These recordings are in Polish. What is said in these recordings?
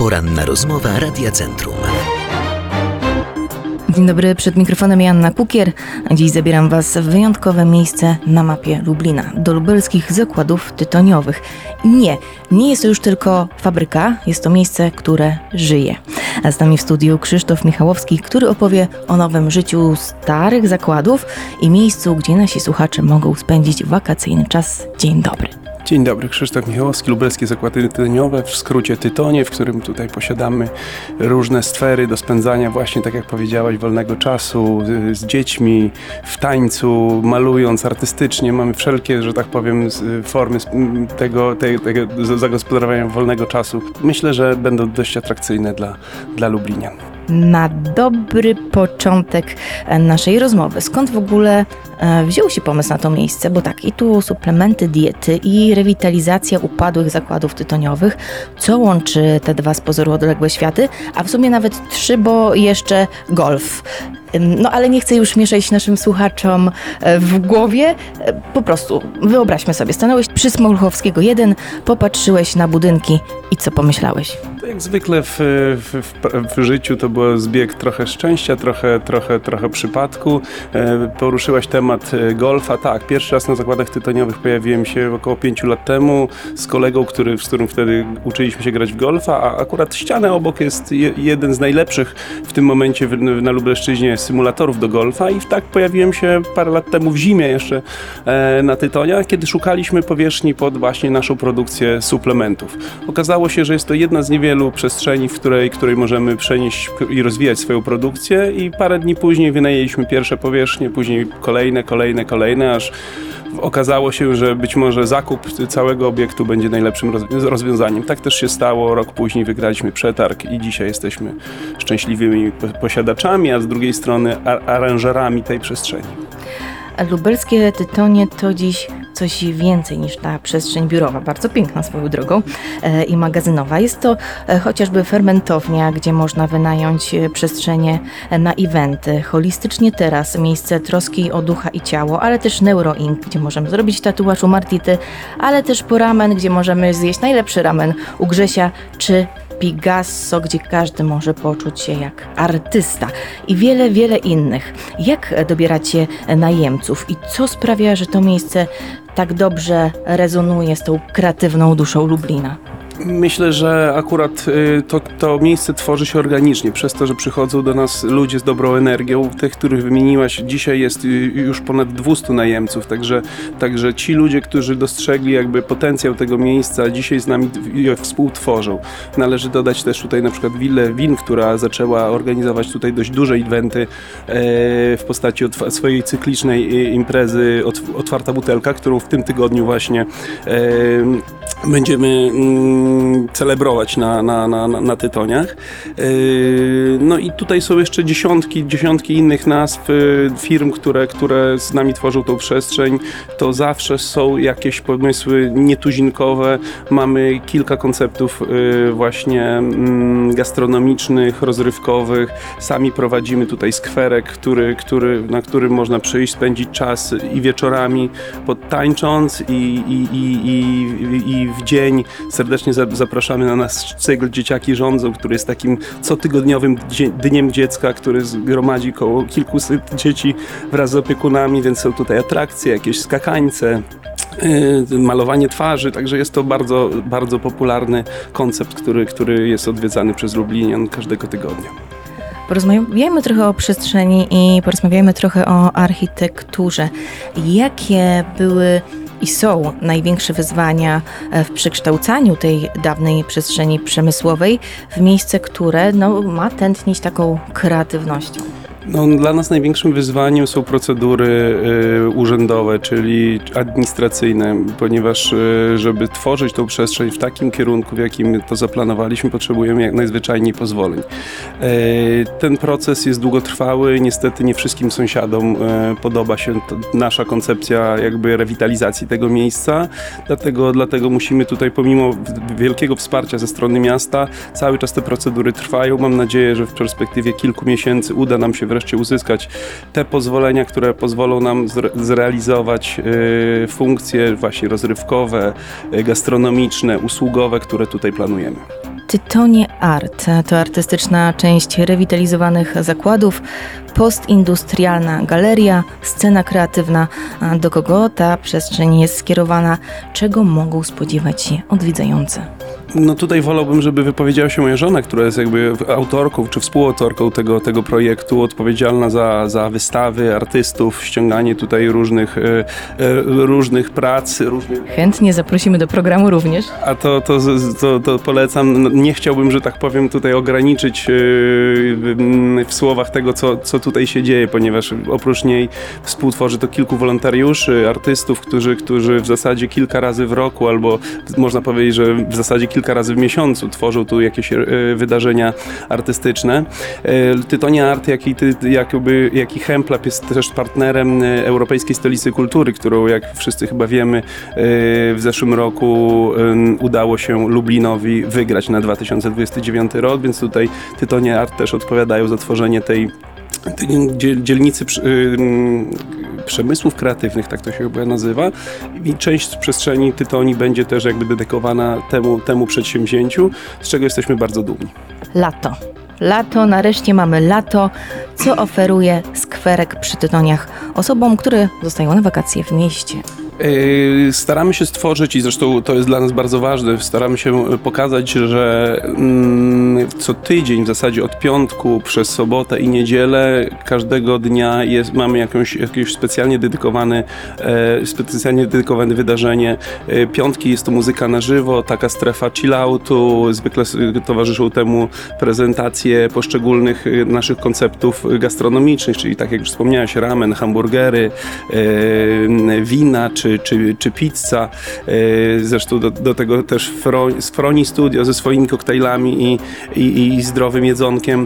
Poranna rozmowa Radia Centrum. Dzień dobry, przed mikrofonem Joanna Kukier. Dziś zabieram Was w wyjątkowe miejsce na mapie Lublina, do lubelskich zakładów tytoniowych. Nie jest to już tylko fabryka, jest to miejsce, które żyje. A z nami w studiu Krzysztof Michałowski, który opowie o nowym życiu starych zakładów i miejscu, gdzie nasi słuchacze mogą spędzić wakacyjny czas. Dzień dobry. Dzień dobry, Krzysztof Michałowski, Lubelskie Zakłady Tytoniowe, w skrócie Tytonie, w którym tutaj posiadamy różne sfery do spędzania właśnie, tak jak powiedziałaś, wolnego czasu z dziećmi, w tańcu, malując artystycznie. Mamy wszelkie, że tak powiem, formy tego zagospodarowania wolnego czasu. Myślę, że będą dość atrakcyjne dla Lublinian. Na dobry początek naszej rozmowy. Skąd w ogóle wziął się pomysł na to miejsce? Bo tak, i tu suplementy diety, i rewitalizacja upadłych zakładów tytoniowych. Co łączy te dwa z pozoru odległe światy? A w sumie nawet trzy, bo jeszcze golf. No ale nie chcę już mieszać naszym słuchaczom w głowie. Po prostu wyobraźmy sobie, stanąłeś przy Smoluchowskiego 1, popatrzyłeś na budynki i co pomyślałeś? Jak zwykle w życiu to był zbieg trochę szczęścia, trochę przypadku. Poruszyłaś temat golfa. Tak, pierwszy raz na zakładach tytoniowych pojawiłem się około 5 lat temu z kolegą, z którym wtedy uczyliśmy się grać w golfa, a akurat ścianę obok jest jeden z najlepszych w tym momencie na Lubelszczyźnie symulatorów do golfa i tak pojawiłem się parę lat temu w zimie jeszcze na Tytoniach, kiedy szukaliśmy powierzchni pod właśnie naszą produkcję suplementów. Okazało się, że jest to jedna z niewielu przestrzeni, w której możemy przenieść i rozwijać swoją produkcję i parę dni później wynajęliśmy pierwsze powierzchnie, później kolejne, aż okazało się, że być może zakup całego obiektu będzie najlepszym rozwiązaniem. Tak też się stało. Rok później wygraliśmy przetarg i dzisiaj jesteśmy szczęśliwymi posiadaczami, a z drugiej strony aranżerami tej przestrzeni. Lubelskie Tytonie to dziś coś więcej niż ta przestrzeń biurowa, bardzo piękna swoją drogą i magazynowa. Jest to chociażby fermentownia, gdzie można wynająć przestrzenie na eventy, holistycznie teraz miejsce troski o ducha i ciało, ale też Neuroink, gdzie możemy zrobić tatuaż u Martity, ale też po ramen, gdzie możemy zjeść najlepszy ramen u Grzesia, czy Picasso, gdzie każdy może poczuć się jak artysta i wiele innych. Jak dobieracie najemców i co sprawia, że to miejsce tak dobrze rezonuje z tą kreatywną duszą Lublina? Myślę, że akurat to miejsce tworzy się organicznie, przez to, że przychodzą do nas ludzie z dobrą energią, tych, których wymieniłaś. Dzisiaj jest już ponad 200 najemców, także ci ludzie, którzy dostrzegli jakby potencjał tego miejsca, dzisiaj z nami współtworzą. Należy dodać też tutaj na przykład Willę Win, która zaczęła organizować tutaj dość duże eventy w postaci swojej cyklicznej imprezy Otwarta Butelka, którą w tym tygodniu właśnie będziemy celebrować na Tytoniach. No i tutaj są jeszcze dziesiątki innych nazw firm, które z nami tworzą tą przestrzeń. To zawsze są jakieś pomysły nietuzinkowe. Mamy kilka konceptów właśnie gastronomicznych, rozrywkowych. Sami prowadzimy tutaj skwerek, na którym można przyjść, spędzić czas i wieczorami podtańcząc i w dzień serdecznie zapraszamy na nasz cykl Dzieciaki rządzą, który jest takim cotygodniowym dniem dziecka, który zgromadzi koło kilkuset dzieci wraz z opiekunami, więc są tutaj atrakcje, jakieś skakańce, malowanie twarzy, także jest to bardzo, bardzo popularny koncept, który jest odwiedzany przez Lublinian każdego tygodnia. Porozmawiajmy trochę o przestrzeni i porozmawiajmy trochę o architekturze. Jakie były i są największe wyzwania w przekształcaniu tej dawnej przestrzeni przemysłowej w miejsce, które ma tętnić taką kreatywnością? Dla nas największym wyzwaniem są procedury urzędowe, czyli administracyjne, ponieważ żeby tworzyć tą przestrzeń w takim kierunku, w jakim to zaplanowaliśmy, potrzebujemy jak najzwyczajniej pozwoleń. Ten proces jest długotrwały, niestety nie wszystkim sąsiadom podoba się nasza koncepcja jakby rewitalizacji tego miejsca, dlatego musimy tutaj pomimo wielkiego wsparcia ze strony miasta, cały czas te procedury trwają. Mam nadzieję, że w perspektywie kilku miesięcy uda nam się wreszcie uzyskać te pozwolenia, które pozwolą nam zrealizować funkcje właśnie rozrywkowe, gastronomiczne, usługowe, które tutaj planujemy. Tytonie Art to artystyczna część rewitalizowanych zakładów, postindustrialna galeria, scena kreatywna. A do kogo ta przestrzeń jest skierowana? Czego mogą spodziewać się odwiedzający? No tutaj wolałbym, żeby wypowiedziała się moja żona, która jest jakby autorką czy współautorką tego projektu, odpowiedzialna za wystawy artystów, ściąganie tutaj różnych prac. Chętnie zaprosimy do programu również. A to polecam. Nie chciałbym, że tak powiem, tutaj ograniczyć w słowach tego, co tutaj się dzieje, ponieważ oprócz niej współtworzy to kilku wolontariuszy, artystów, którzy w zasadzie kilka razy w roku, albo można powiedzieć, że w zasadzie kilka razy w miesiącu tworzą tu jakieś wydarzenia artystyczne. Tytonie Art, jak i Hemplab jest też partnerem Europejskiej Stolicy Kultury, którą, jak wszyscy chyba wiemy, w zeszłym roku udało się Lublinowi wygrać na 2029 rok, więc tutaj Tytonie Art też odpowiadają za tworzenie tej dzielnicy przemysłów kreatywnych, tak to się chyba nazywa, i część przestrzeni Tytonii będzie też jakby dedykowana temu przedsięwzięciu, z czego jesteśmy bardzo dumni. Lato, nareszcie mamy lato, co oferuje skwerek przy Tytoniach osobom, które zostają na wakacje w mieście. Staramy się stworzyć, i zresztą to jest dla nas bardzo ważne, staramy się pokazać, że co tydzień, w zasadzie od piątku przez sobotę i niedzielę, każdego dnia mamy jakieś specjalnie dedykowane wydarzenie. Piątki jest to muzyka na żywo, taka strefa chilloutu, zwykle towarzyszą temu prezentacje poszczególnych naszych konceptów gastronomicznych, czyli tak jak już wspomniałeś, ramen, hamburgery, wina czy pizza. Zresztą do tego też Froni Studio ze swoimi koktajlami i zdrowym jedzonkiem.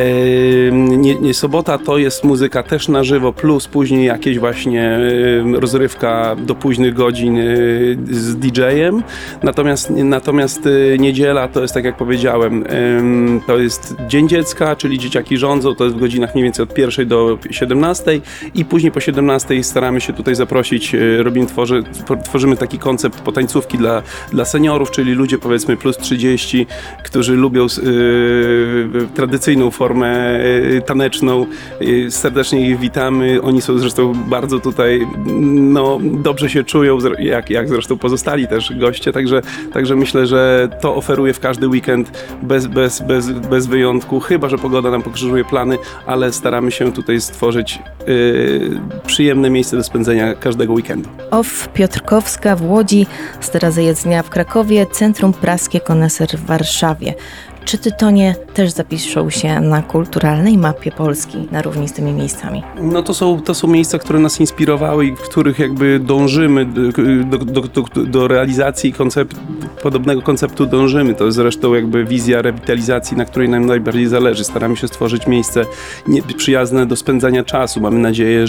Sobota to jest muzyka też na żywo, plus później jakieś właśnie rozrywka do późnych godzin z DJ-em. Natomiast niedziela to jest, tak jak powiedziałem, to jest Dzień Dziecka, czyli dzieciaki rządzą, to jest w godzinach mniej więcej od 1 do 17 i później po 17 staramy się tutaj zaprosić, tworzymy taki koncept potańcówki dla seniorów, czyli ludzie powiedzmy plus 30, którzy lubią tradycyjną formę taneczną. Serdecznie ich witamy. Oni są zresztą bardzo tutaj, dobrze się czują, jak zresztą pozostali też goście, także myślę, że to oferuje w każdy weekend bez wyjątku, chyba że pogoda nam pokrzyżuje plany, ale staramy się tutaj stworzyć przyjemne miejsce do spędzenia każdego weekendu. OFF Piotrkowska w Łodzi, Stara Zajezdnia w Krakowie, Centrum Praskie Koneser w Warszawie. Czy Tytonie też zapiszą się na kulturalnej mapie Polski na równi z tymi miejscami? No to są miejsca, które nas inspirowały i w których jakby dążymy do realizacji podobnego konceptu dążymy. To jest zresztą jakby wizja rewitalizacji, na której nam najbardziej zależy. Staramy się stworzyć miejsce przyjazne do spędzania czasu. Mamy nadzieję,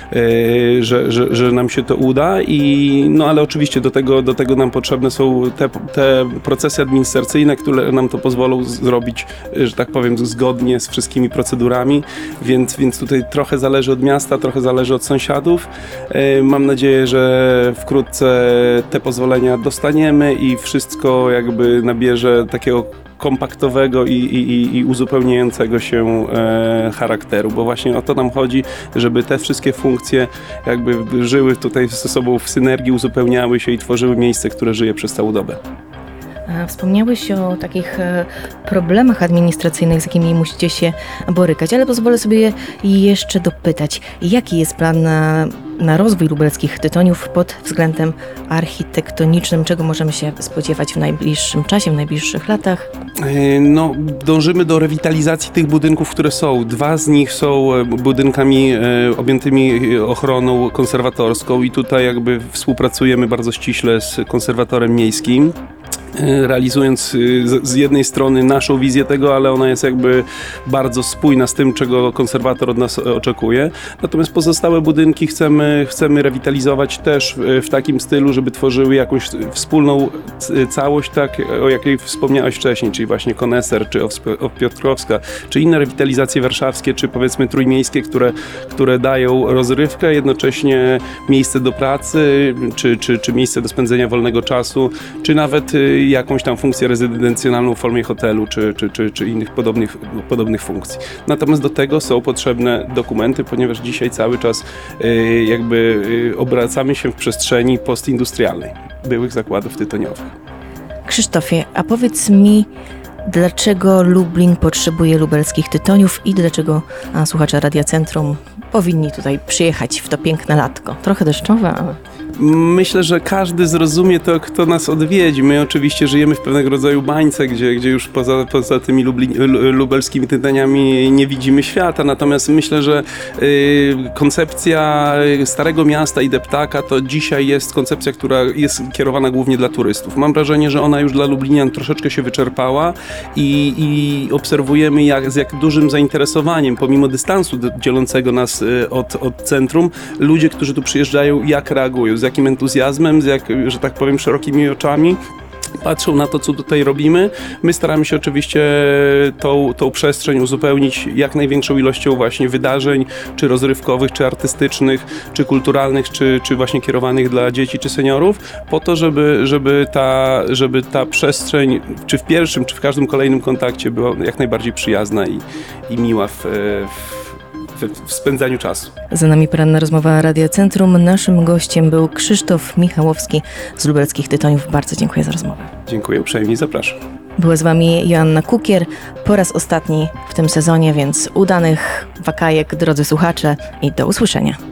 że nam się to uda ale oczywiście do tego nam potrzebne są te procesy administracyjne, które nam to pozwolą zrobić, że tak powiem, zgodnie z wszystkimi procedurami, więc tutaj trochę zależy od miasta, trochę zależy od sąsiadów. Mam nadzieję, że wkrótce te pozwolenia dostaniemy i wszystko jakby nabierze takiego kompaktowego i uzupełniającego się charakteru, bo właśnie o to nam chodzi, żeby te wszystkie funkcje jakby żyły tutaj ze sobą w synergii, uzupełniały się i tworzyły miejsce, które żyje przez całą dobę. Wspomniałeś o takich problemach administracyjnych, z jakimi musicie się borykać, ale pozwolę sobie jeszcze dopytać, jaki jest plan na rozwój lubelskich tytoniów pod względem architektonicznym? Czego możemy się spodziewać w najbliższym czasie, w najbliższych latach? Dążymy do rewitalizacji tych budynków, które są. 2 z nich są budynkami objętymi ochroną konserwatorską i tutaj jakby współpracujemy bardzo ściśle z konserwatorem miejskim, realizując z jednej strony naszą wizję tego, ale ona jest jakby bardzo spójna z tym, czego konserwator od nas oczekuje. Natomiast pozostałe budynki chcemy rewitalizować też w takim stylu, żeby tworzyły jakąś wspólną całość, tak o jakiej wspomniałeś wcześniej, czyli właśnie Koneser, czy OFF Piotrkowska, czy inne rewitalizacje warszawskie, czy powiedzmy trójmiejskie, które dają rozrywkę, jednocześnie miejsce do pracy, czy miejsce do spędzenia wolnego czasu, czy nawet jakąś tam funkcję rezydencjonalną w formie hotelu czy innych podobnych funkcji. Natomiast do tego są potrzebne dokumenty, ponieważ dzisiaj cały czas obracamy się w przestrzeni postindustrialnej byłych zakładów tytoniowych. Krzysztofie, a powiedz mi, dlaczego Lublin potrzebuje lubelskich tytoniów i dlaczego słuchacze Radia Centrum powinni tutaj przyjechać w to piękne latko? Trochę deszczowe, ale... Myślę, że każdy zrozumie to, kto nas odwiedzi. My oczywiście żyjemy w pewnego rodzaju bańce, gdzie już poza tymi lubelskimi tytoniami nie widzimy świata. Natomiast myślę, że koncepcja Starego Miasta i Deptaka to dzisiaj jest koncepcja, która jest kierowana głównie dla turystów. Mam wrażenie, że ona już dla lublinian troszeczkę się wyczerpała i obserwujemy z jak dużym zainteresowaniem, pomimo dystansu dzielącego nas od centrum, ludzie, którzy tu przyjeżdżają, jak reagują, z jakim entuzjazmem, że tak powiem, szerokimi oczami patrzą na to, co tutaj robimy. My staramy się oczywiście tą przestrzeń uzupełnić jak największą ilością właśnie wydarzeń, czy rozrywkowych, czy artystycznych, czy kulturalnych, czy właśnie kierowanych dla dzieci, czy seniorów, po to, żeby ta przestrzeń, czy w pierwszym, czy w każdym kolejnym kontakcie była jak najbardziej przyjazna i miła w spędzaniu czasu. Za nami poranna rozmowa Radia Centrum. Naszym gościem był Krzysztof Michałowski z Lubelskich Tytoniów. Bardzo dziękuję za rozmowę. Dziękuję uprzejmie i zapraszam. Była z wami Joanna Kukier, po raz ostatni w tym sezonie, więc udanych wakajek, drodzy słuchacze, i do usłyszenia.